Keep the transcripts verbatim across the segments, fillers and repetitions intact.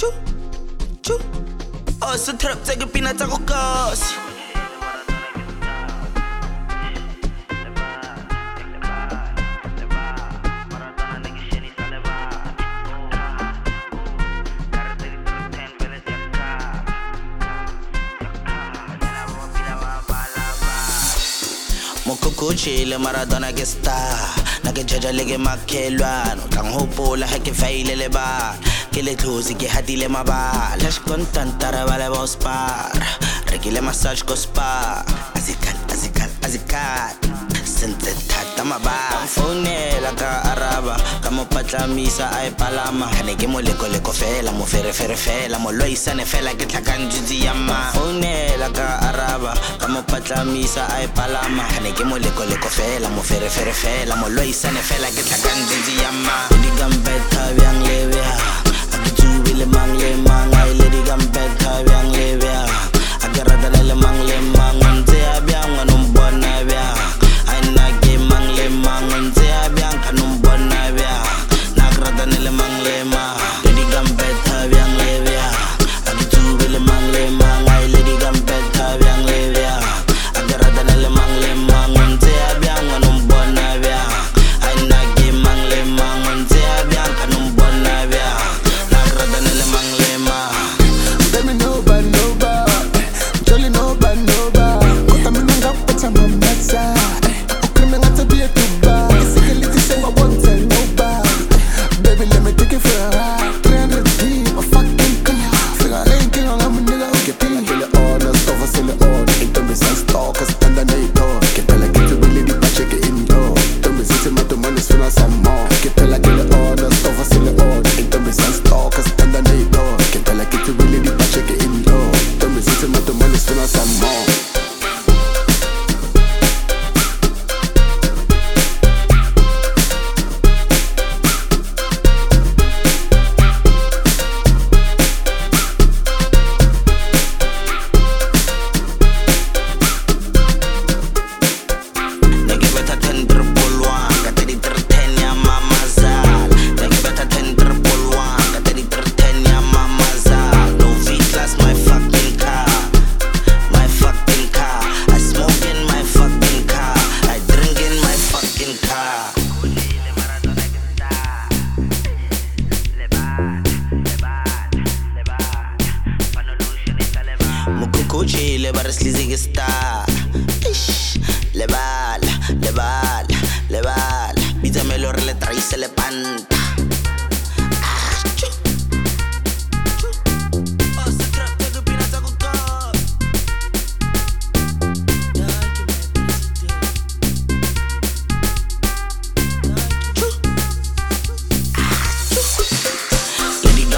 Choo, choo. Oh, so trap take a peanut taco cause. Kuchile Maradona ke star na ke jaja le ke makhelwana tla nghopola ha ke faile le ba ke le tlhosi ke hatile mabala lash content tara bale boss bar re ke le massage ko spa azikal azikal azikal sense thata mabala phone la ka araba ka mo patlamisa ai palama ne ke mo leko leko fela mo fere fere fela mo loisane fela ke tlhakang jutsi ya ma phone la ka araba ka mo patlamisa ai palama ne ke mo leko leko fela mo fere fere fela mo loisane fela ke tlhakang jutsi ya ma di gambeta byang lebya akitubile mang le mang ai le di gambeta byang lebya agarada le mang le mang nze abyang anombona bya ai na ke mang le mang nze abyang anombona bya nagrada le mang le mang di gambeta byang lebya akitubile mang le mang ai le di gambeta byang lebya agarada le mang le mang nze abyang anombona bya ai na ke mang le mang nze abyang anombona bya nagrada le mang le mang baby no bad no bad jolly no bad no bad kota mina ngapata mamatsa ukrime ngata be too bad sikeli tisenga wonte no bad baby let me take it for a ride three hundred deep a fucking car figure ain't king on I'm a nigga okay pila kile on us over sile on ain't don't be some stalkers and I know you know que pela que tu really di pa check it in door don't be sitting my money soon as some more que pela kile on us over sile on ain't don't be some stalkers and I know you know que pela que tu really di pa check it in door don't be sitting my money soon as some more. Kuchile baris lizi ke star ish le bala le bala le bala bitsa me lo re le traise le panta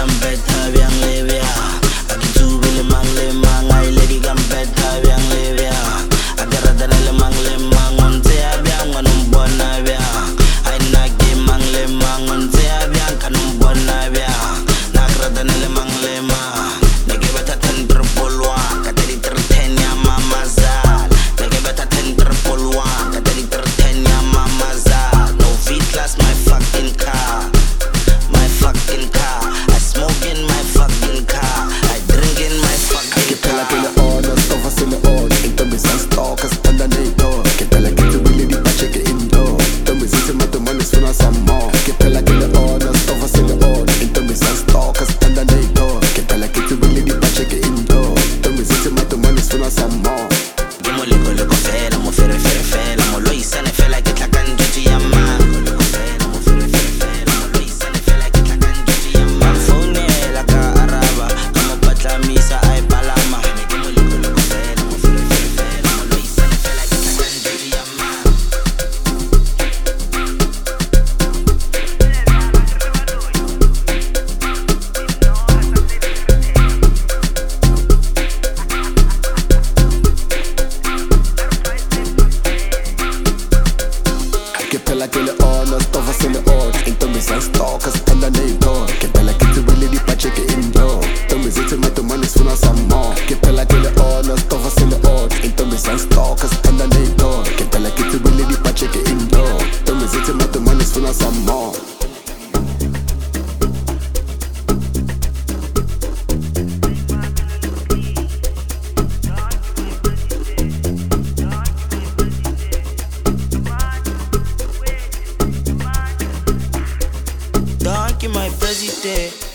gambeta byang lebya akitubile mang le mang ai lady gambeta byang lebya day.